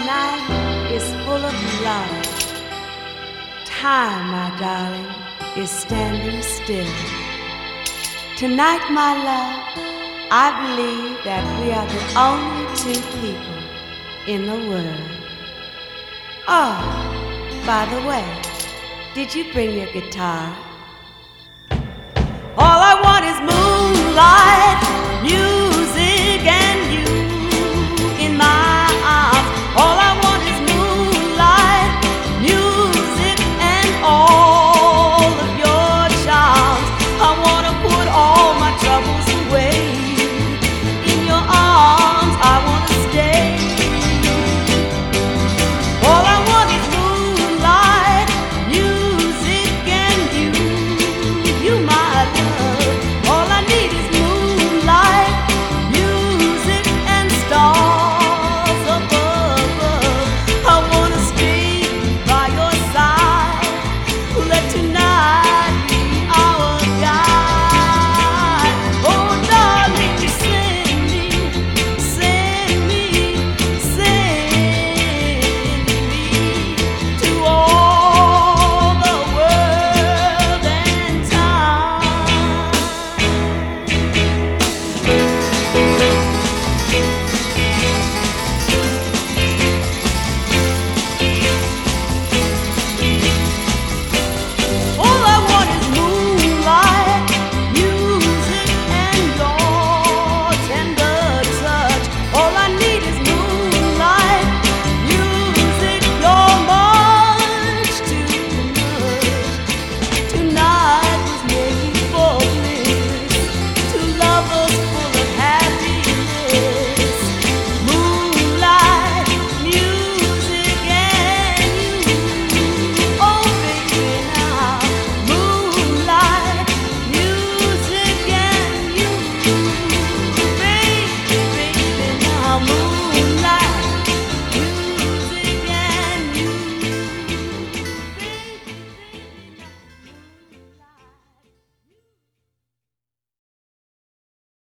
night is full of love. Time, my darling, is standing still. Tonight, my love, I believe that we are the only two people in the world. Oh, by the way, did you bring your guitar?